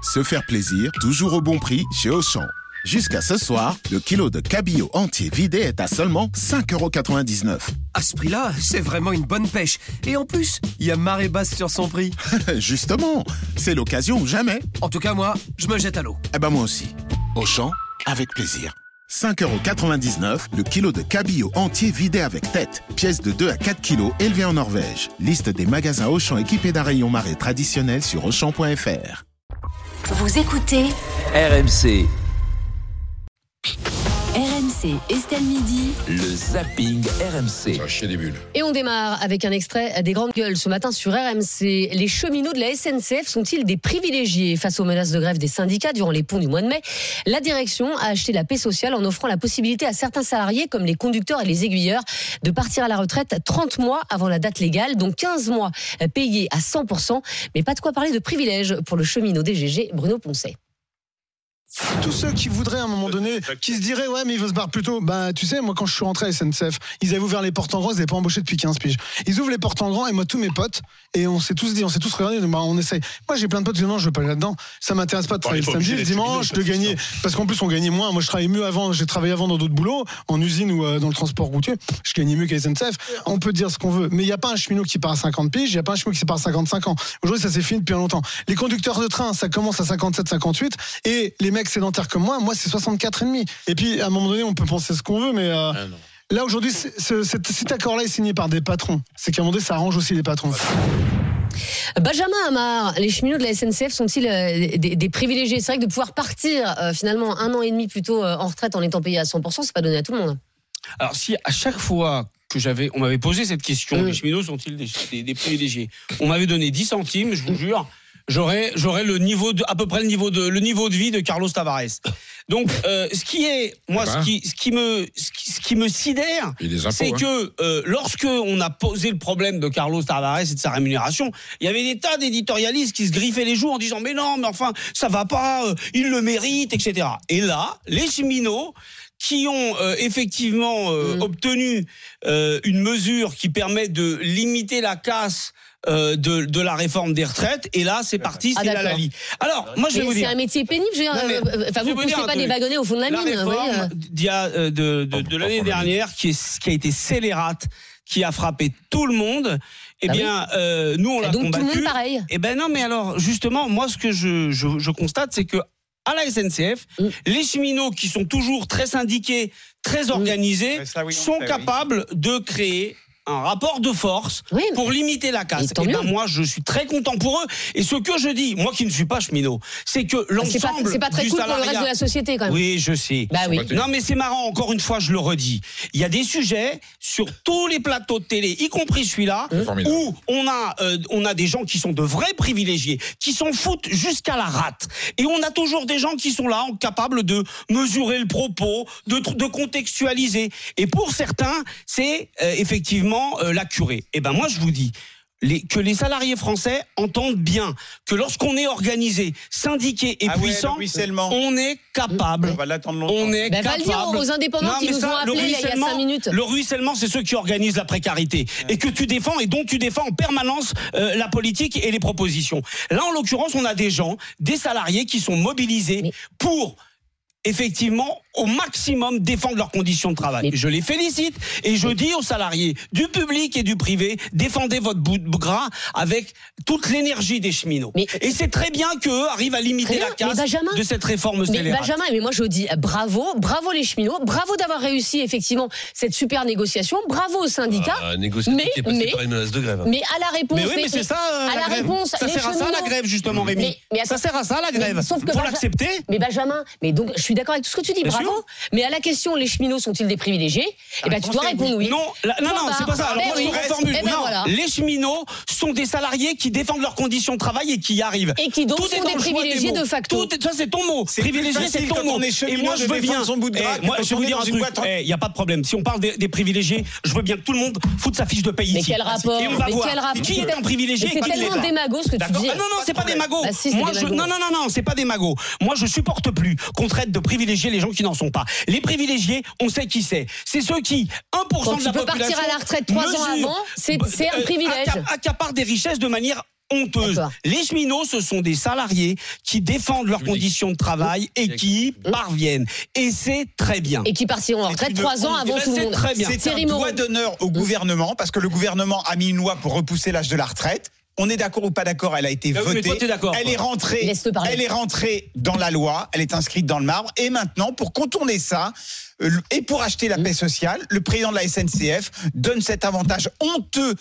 Se faire plaisir, toujours au bon prix chez Auchan. Jusqu'à ce soir, le kilo de cabillaud entier vidé est à seulement 5,99 €. À ce prix-là, c'est vraiment une bonne pêche. Et en plus, il y a marée basse sur son prix. Justement, c'est l'occasion ou jamais. En tout cas, moi, je me jette à l'eau. Eh ben moi aussi. Auchan, avec plaisir. 5,99 € le kilo de cabillaud entier vidé avec tête. Pièce de 2 à 4 kilos élevée en Norvège. Liste des magasins Auchan équipés d'un rayon marée traditionnel sur Auchan.fr. Vous écoutez RMC. RMC Estelle Midi. Le zapping RMC. Ça va chier des bulles. Et on démarre avec un extrait des Grandes Gueules ce matin sur RMC. Les cheminots de la SNCF sont-ils des privilégiés face aux menaces de grève des syndicats durant les ponts du mois de mai? La direction a acheté la paix sociale en offrant la possibilité à certains salariés, comme les conducteurs et les aiguilleurs, de partir à la retraite 30 mois avant la date légale, donc 15 mois payés à 100%. Mais pas de quoi parler de privilèges pour le cheminot DGG Bruno Poncet. Tous ceux qui voudraient à un moment donné, qui se diraient ouais mais il veut se barrer plus tôt, bah tu sais moi quand je suis rentré à SNCF, ils avaient ouvert les portes en grand, ils n'avaient pas embauché depuis 15 piges. Ils ouvrent les portes en grand et moi tous mes potes, et on s'est tous regardé, bah, on essaye. Moi j'ai plein de potes qui disent non je veux pas aller là-dedans, ça m'intéresse pas de travailler le samedi, le dimanche, de gagner, parce qu'en plus on gagnait moins. Moi je travaillais mieux avant, j'ai travaillé avant dans d'autres boulots, en usine ou dans le transport routier, je gagnais mieux qu'à SNCF. On peut dire ce qu'on veut, mais il n'y a pas un cheminot qui part à 50 piges, il n'y a pas un cheminot qui part à 55 ans. Aujourd'hui ça s'est fini depuis longtemps. Les conducteurs de train ça commence à 57, 58, et les mecs sédentaires comme moi c'est 64,5. Et puis à un moment donné on peut penser ce qu'on veut, mais là aujourd'hui cet accord-là est signé par des patrons. C'est qu'à un moment donné ça arrange aussi les patrons. Benjamin Amar, les cheminots de la SNCF sont-ils des privilégiés? C'est vrai que de pouvoir partir finalement 1 an et demi plus tôt en retraite en étant payé à 100%, c'est pas donné à tout le monde. Alors si à chaque fois que on m'avait posé cette question, les cheminots sont-ils des privilégiés, on m'avait donné 10 centimes, je vous jure, j'aurais le niveau à peu près le niveau de vie de Carlos Tavares. Donc ce qui me sidère, c'est que lorsque on a posé le problème de Carlos Tavares et de sa rémunération, il y avait des tas d'éditorialistes qui se griffaient les joues en disant mais non, mais enfin ça va pas, il le mérite, etc. Et là, les cheminots qui ont effectivement obtenu une mesure qui permet de limiter la casse de la réforme des retraites, et là c'est parti, c'est la vie. Alors moi je vais vous dire, c'est un métier pénible, vous ne poussez pas des wagonnets au fond de la mine. La réforme de l'année dernière qui a été scélérate, qui a frappé tout le monde, nous on l'a combattu. Tout le monde pareil. Et ben non, mais alors justement moi ce que je constate, c'est que à la SNCF, les cheminots qui sont toujours très syndiqués, très organisés, sont capables de créer un rapport de force pour limiter la casse. Et moi, je suis très content pour eux. Et ce que je dis, moi qui ne suis pas cheminot, c'est que l'ensemble c'est pas très cool pour le reste de la société quand même. Oui, je sais. Non, mais c'est marrant. Encore une fois, je le redis. Il y a des sujets sur tous les plateaux de télé, y compris celui-là, où on a des gens qui sont de vrais privilégiés, qui s'en foutent jusqu'à la rate. Et on a toujours des gens qui sont là, capables de mesurer le propos, de contextualiser. Et pour certains, c'est effectivement la curée. Et ben moi je vous dis que les salariés français entendent bien que lorsqu'on est organisé, syndiqué et puissant, on est capable. On va l'attendre longtemps. On est capable. Va le dire aux indépendants qui nous ont appelés il y a 5 minutes. Le ruissellement, c'est ceux qui organisent la précarité et que tu défends et dont tu défends en permanence la politique et les propositions. Là, en l'occurrence, on a des salariés qui sont mobilisés pour effectivement au maximum défendre leurs conditions de travail. Je les félicite et je dis aux salariés du public et du privé, défendez votre bout de gras avec toute l'énergie des cheminots. Et c'est très bien qu'eux arrivent à limiter la casse de cette réforme scélérate. Benjamin, mais moi je dis bravo les cheminots, bravo d'avoir réussi effectivement cette super négociation, bravo aux syndicats. Négociation qui est passée par une menace de grève. Mais à la réponse, mais c'est ça la grève. Ça sert à ça la grève justement, Rémi. Ça sert à ça la grève. Pour l'accepter. Mais Benjamin, mais donc je suis d'accord avec tout ce que tu dis, bravo. Mais à la question, les cheminots sont-ils des privilégiés? Eh ben, tu dois répondre oui. Non, c'est pas ça. Alors moi, je reformule. Les cheminots sont des salariés qui défendent leurs conditions de travail et qui y arrivent. Et qui donc sont des privilégiés de facto. Ça, c'est ton mot. Privilégié, c'est ton mot. Et moi, je veux bien. Moi, je vais vous dire un truc. Il n'y a pas de problème. Si on parle des privilégiés, je veux bien que tout le monde foute sa fiche de paye ici. Mais quel rapport? Et on va voir qui est un privilégié. C'est tellement démago ce que tu dis. Non, c'est pas démago. Non, c'est pas démago. Moi, je supporte plus qu'on traite de privilégiés les gens qui n'en sont pas. Les privilégiés, on sait qui c'est. C'est ceux qui, 1% de la population... Tu peux partir à la retraite 3 ans avant, c'est un privilège. Accaparent des richesses de manière honteuse. D'accord. Les cheminots, ce sont des salariés qui défendent leurs conditions de travail et qui y parviennent. Et c'est très bien. Et qui partiront en retraite 3 ans avant tout le monde. Très bien. C'est Thierry un Moreau. doigt d'honneur au gouvernement, parce que le gouvernement a mis une loi pour repousser l'âge de la retraite. On est d'accord ou pas d'accord, elle a été Mais oui, mais votée. toi, t'es d'accord, Elle toi. est rentrée. Laisse-le parler. Elle est rentrée dans la loi, elle est inscrite dans le marbre. Et maintenant, pour contourner ça, et pour acheter la paix sociale, le président de la SNCF donne cet avantage honteux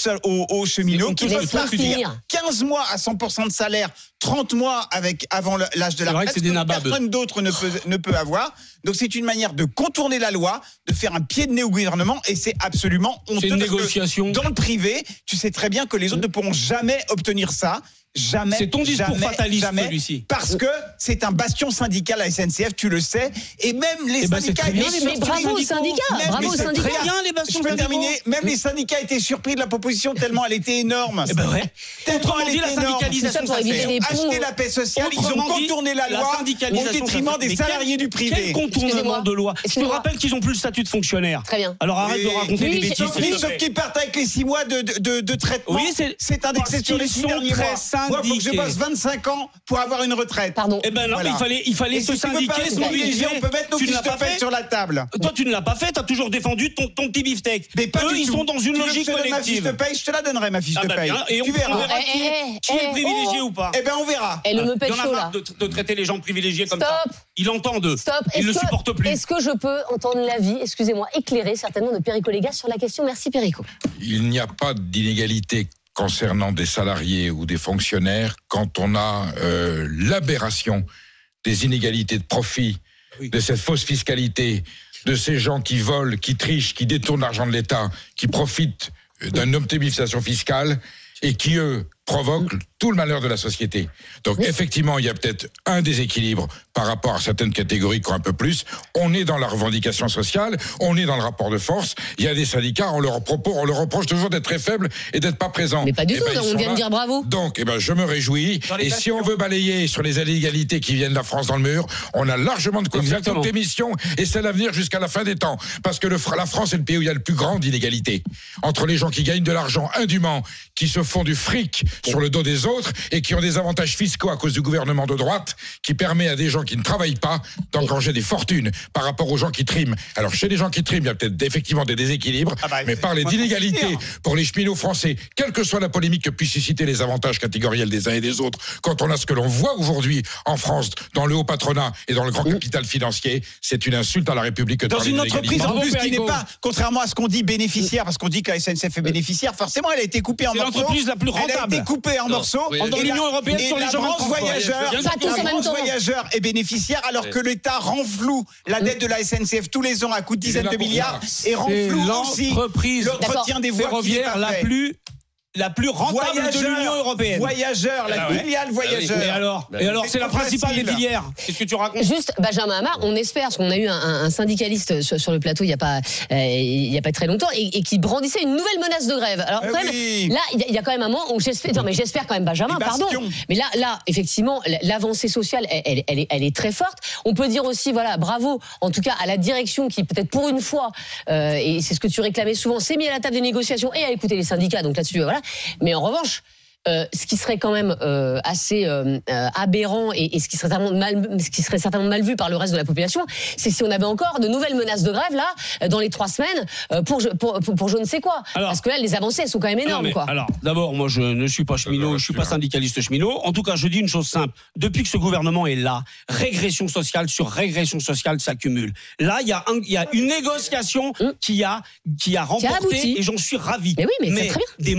aux cheminots qui peuvent Laisse-le partir finir. 15 mois à 100% de salaire, 30 mois avant l'âge de la C'est vrai que retraite, c'est des nababes. personne d'autre ne peut avoir. Donc c'est une manière de contourner la loi, de faire un pied de nez au gouvernement, et c'est absolument honteux. C'est une parce que négociation. dans le privé, tu sais très bien que les autres ne pourront jamais obtenir ça. Jamais. C'est ton discours jamais, fataliste, jamais, celui-ci. Parce que c'est un bastion syndical à SNCF, tu le sais. Et même les Eh ben, syndicats c'est très étaient bien. Mais bravo aux syndicats, Même bravo les aux syndicats. syndicats. Très bien, les Je bastions peux syndicaux. terminer. Même les syndicats étaient surpris de la proposition tellement elle était énorme. Eh ben ouais. Tellement Autrement elle dit, la était énorme. syndicalisation, C'est ça pour ça éviter fait. les ponts. Acheter la paix sociale, ils ont Autrement dit, contourné la la loi au syndicalisation, détriment ça fait. des Mais salariés du privé. Quel contournement Excusez-moi. de loi. Je te Excusez-moi. rappelle qu'ils n'ont plus le statut de fonctionnaire. Très bien. Alors arrête de Oui. raconter Oui, des j'ai bêtises. compris. s'il te Sauf plaît. qu'ils partent avec les 6 mois de traitement. Oui, c'est indexé sur les parce 6 qu'ils sont derniers très mois. Moi, il faut que je syndiqués. bosse 25 ans pour avoir une retraite. Pardon. Eh ben non, Voilà. il fallait Et se si tu veux pas syndiquer, se se mobiliser. mobiliser, on peut mettre nos Tu ne fiches l'as pas de paie fait. sur la table. Toi, tu ne l'as pas fait, tu as toujours défendu ton petit beefsteak. Mais pas Eux, du ils tout. sont dans une Tu veux que logique je te donne ma fiche de collective. paie, je te la donnerai, ma fiche Ah de bah paie. bien, et Tu on verras. verra qui est privilégié ou pas. Eh ben, on verra. Elle me Il pète y en a chaud là. marre de traiter les gens privilégiés comme Stop. ça. Il entend d'eux. Stop. Il ne le supporte plus. Est-ce que je peux entendre l'avis, excusez-moi, éclairé certainement de Perico Légas sur la question? Merci Perico. Il n'y a pas d'inégalité concernant des salariés ou des fonctionnaires quand on a l'aberration des inégalités de profit, de cette fausse fiscalité, de ces gens qui volent, qui trichent, qui détournent l'argent de l'État, qui profitent d'une optimisation fiscale et qui, eux, provoquent tout le malheur de la société. Donc, effectivement, il y a peut-être un déséquilibre par rapport à certaines catégories qui ont un peu plus. On est dans la revendication sociale, on est dans le rapport de force. Il y a des syndicats, on leur reproche toujours d'être très faibles et d'être pas présents. Mais pas du Eh tout, ben, ils on sont vient de là. dire bravo. Donc, je me réjouis. Et si on veut balayer sur les inégalités qui viennent de la France dans le mur, on a largement de quoi faire Exactement. toute l'émission et c'est l'avenir jusqu'à la fin des temps. Parce que la France est le pays où il y a le plus grand d'inégalités. Entre les gens qui gagnent de l'argent indûment, qui se font du fric sur le dos des autres et qui ont des avantages fiscaux à cause du gouvernement de droite qui permet à des gens qui ne travaillent pas d'engranger des fortunes par rapport aux gens qui triment. Alors chez les gens qui triment, il y a peut-être effectivement des déséquilibres, mais parler d'inégalité pour les cheminots français, quelle que soit la polémique que puissent susciter les avantages catégoriels des uns et des autres, quand on a ce que l'on voit aujourd'hui en France, dans le haut patronat et dans le grand capital financier, c'est une insulte à la République que de Dans parler une d'inégalité. entreprise en plus qui Perico. n'est pas, contrairement à ce qu'on dit, bénéficiaire, parce qu'on dit que la SNCF est bénéficiaire, forcément elle a été coupée en C'est morceaux. l'entreprise la plus Elle a rentable. été coupée en morceaux. Oui, Dans Et l'Union la- européenne et sur les la chemins de branche transport. voyageur, Bien sûr. Pas tous en la même branche temps. voyageur est bénéficiaire alors que l'État renfloue la dette de la SNCF tous les ans à coût de dizaines de milliards et renfloue aussi l'entreprise l'entretien des voies qui n'est pas ferroviaire fait. la plus rentable de l'Union européenne. Voyageur, la Ah ouais. filiale voyageur. Et alors, c'est la principale des filières. Qu'est-ce que tu racontes? Juste, Benjamin Hamar, on espère, parce qu'on a eu un syndicaliste sur le plateau il y a pas très longtemps et qui brandissait une nouvelle menace de grève. Alors quand même, oui. là, il y a quand même un moment où j'espère quand même, Benjamin, Les pardon. bastions. Mais là, effectivement, l'avancée sociale, elle est très forte. On peut dire aussi, voilà, bravo, en tout cas, à la direction qui peut-être pour une fois, et c'est ce que tu réclamais souvent, s'est mis à la table des négociations et à écouter les syndicats. Donc là-dessus, voilà. Mais en revanche, ce qui serait quand même assez aberrant et ce qui serait certainement mal vu par le reste de la population, c'est si on avait encore de nouvelles menaces de grève là dans les 3 semaines pour je ne sais quoi. Alors, parce que là, les avancées elles sont quand même énormes, Non, mais quoi. Alors, d'abord, moi, je ne suis pas cheminot, je suis pas syndicaliste cheminot. En tout cas, je dis une chose simple. Depuis que ce gouvernement est là, régression sociale sur régression sociale s'accumule. Là, il y a une négociation qui a remporté abouti. et j'en suis ravi. Mais oui, mais c'est très bien.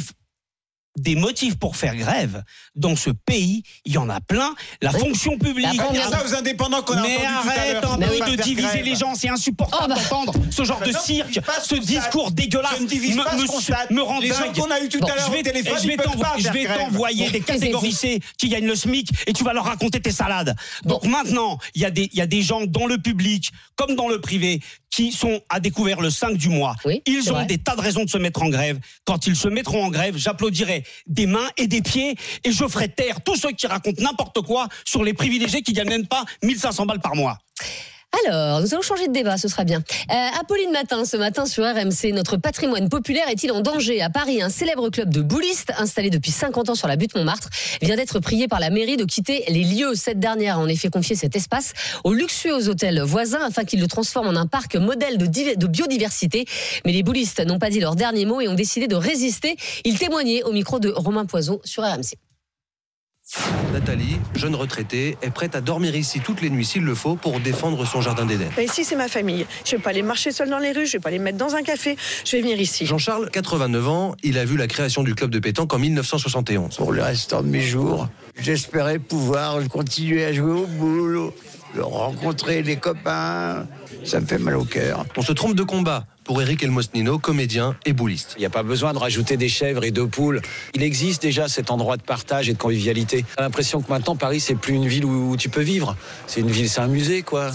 Des motifs pour faire grève dans ce pays, il y en a plein. La fonction publique. La Il y a ça aux indépendants qu'on a Mais entendu tout à arrête l'heure. un qui ne peu veulent pas de faire diviser grève. les gens, c'est insupportable Oh bah. d'entendre ce genre de non, cirque, je dis pas ce ce discours constat. dégueulasse Je ne divise pas ce constat. me rend Les gens dingue. qu'on a eu tout à l'heure au téléphone, je vais ils peuvent pas je faire vais grève. t'envoyer des catégories C qui gagnent le SMIC et tu vas leur raconter tes salades. Donc maintenant, il y a des gens dans le public comme dans le privé qui sont à découvert le 5 du mois. Oui, Ils c'est ont vrai. des tas de raisons de se mettre en grève. Quand ils se mettront en grève, j'applaudirai des mains et des pieds et je ferai taire tous ceux qui racontent n'importe quoi sur les privilégiés qui gagnent même pas 1500 balles par mois. Alors, nous allons changer de débat, ce sera bien. Apolline Matin, ce matin sur RMC, notre patrimoine populaire est-il en danger ? À Paris, un célèbre club de boulistes, installé depuis 50 ans sur la butte Montmartre, vient d'être prié par la mairie de quitter les lieux. Cette dernière a en effet confié cet espace aux luxueux hôtels voisins afin qu'ils le transforment en un parc modèle de biodiversité. Mais les boulistes n'ont pas dit leur dernier mot et ont décidé de résister. Ils témoignaient au micro de Romain Poiseau sur RMC. Nathalie, jeune retraitée, est prête à dormir ici toutes les nuits s'il le faut pour défendre son jardin d'Éden. Ici, c'est ma famille. Je ne vais pas aller marcher seule dans les rues, je ne vais pas aller me mettre dans un café, je vais venir ici. Jean-Charles, 89 ans, il a vu la création du club de pétanque en 1971. Pour le restant de mes jours, j'espérais pouvoir continuer à jouer au boulot, rencontrer les copains. Ça me fait mal au cœur. On se trompe de combat pour Éric Elmosnino, comédien et bouliste. Il n'y a pas besoin de rajouter des chèvres et de poules. Il existe déjà cet endroit de partage et de convivialité. J'ai l'impression que maintenant, Paris, c'est plus une ville où tu peux vivre. C'est une ville, c'est un musée, quoi.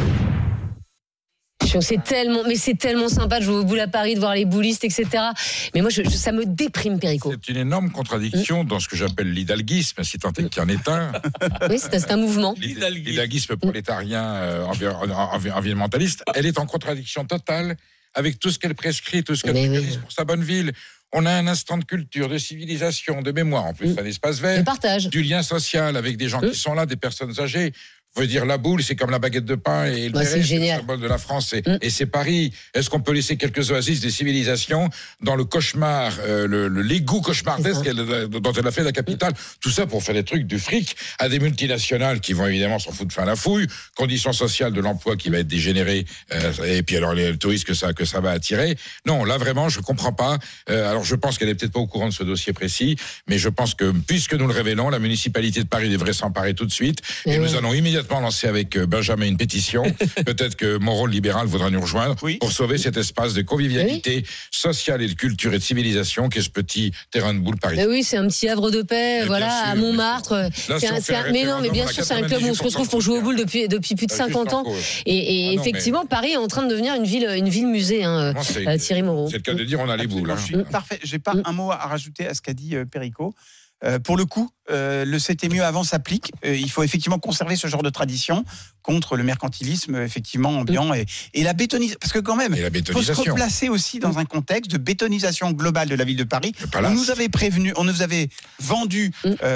C'est tellement sympa de jouer au boule à Paris, de voir les boulistes, etc. Mais moi, ça me déprime, Perico. C'est une énorme contradiction dans ce que j'appelle l'hidalguisme, si tant est qu'il y en est un. Oui, c'est un mouvement. L'hidalguisme prolétarien environnementaliste, elle est en contradiction totale avec tout ce qu'elle prescrit, tout ce qu'elle préconise pour sa bonne ville. On a un instant de culture, de civilisation, de mémoire, en plus un espace vert, du lien social avec des gens qui sont là, des personnes âgées. Veut dire la boule, c'est comme la baguette de pain et le béret, c'est le symbole de la France et c'est Paris. Est-ce qu'on peut laisser quelques oasis des civilisations dans le cauchemar, l'égout cauchemardesque dont elle a fait la capitale? Tout ça pour faire des trucs du fric à des multinationales qui vont évidemment s'en foutre fin la fouille, conditions sociales de l'emploi qui va être dégénéré et puis alors le tourisme que ça va attirer. Non, là vraiment, je comprends pas. Alors je pense qu'elle est peut-être pas au courant de ce dossier précis, mais je pense que puisque nous le révélons, la municipalité de Paris devrait s'emparer tout de suite et nous allons immédiatement lancer avec Benjamin une pétition. Peut-être que mon rôle libéral voudra nous rejoindre pour sauver cet espace de convivialité sociale et de culture et de civilisation qu'est ce petit terrain de boule parisien. Oui, c'est un petit havre de paix, à Montmartre. Mais non, mais bien sûr, c'est un club où on se retrouve pour jouer aux boules depuis plus de 50 ans. Et effectivement, Paris est en train de devenir une ville musée, Thierry Moreau. C'est le cas de dire, on a les boules. Parfait. J'ai pas un mot à rajouter à ce qu'a dit Perico. Pour le coup, le c'était mieux avant s'applique. Il faut effectivement conserver ce genre de tradition contre le mercantilisme effectivement ambiant et la bétonisation. Parce que quand même, il faut se replacer aussi dans un contexte de bétonisation globale de la ville de Paris. On nous avait prévenu, on nous avait vendu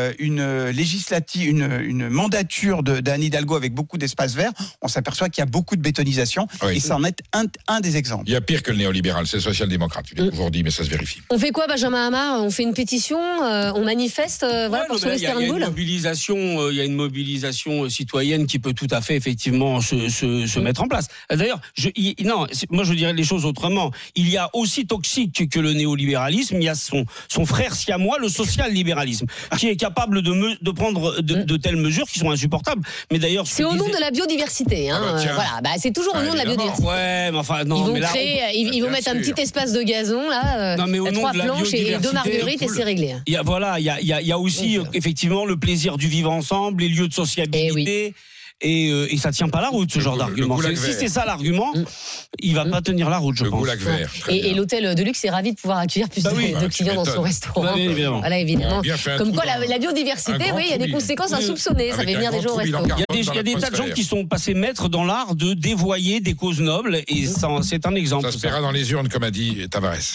une législative, une mandature d'Anne Hidalgo avec beaucoup d'espaces verts. On s'aperçoit qu'il y a beaucoup de bétonisation et ça en est un des exemples. Il y a pire que le néolibéral, c'est le social-démocrate. Je l'ai toujours dit, mais ça se vérifie. On fait quoi, Benjamin Hamar ? On fait une pétition, on manifeste pour sauver ce terrain de boule ? Il y a une mobilisation citoyenne qui peut tout à fait effectivement se mettre en place. D'ailleurs, moi je dirais les choses autrement. Il y a aussi toxique que le néolibéralisme, il y a son frère siamois, le social-libéralisme, qui est capable de prendre de telles mesures qui sont insupportables. Mais d'ailleurs, c'est au nom de la biodiversité. C'est toujours au nom de la biodiversité. Ouais, mais enfin non. Ils vont mettre un petit espace de gazon là, 3 planches et 2 marguerites et c'est réglé. Il y a aussi effectivement le plaisir du vivre ensemble, les lieux de sociabilité. Et ça tient pas la route, ce genre d'argument. Si c'est ça l'argument, il va pas tenir la route, je pense. Et l'hôtel de luxe est ravi de pouvoir accueillir plus de clients dans son restaurant. Évidemment. Comme quoi, la biodiversité, il y a des conséquences insoupçonnées. Ça fait venir des gens au restaurant. Il y a des tas de gens qui sont passés maîtres dans l'art de dévoyer des causes nobles, et c'est un exemple. Ça se paiera dans les urnes, comme a dit Tavares.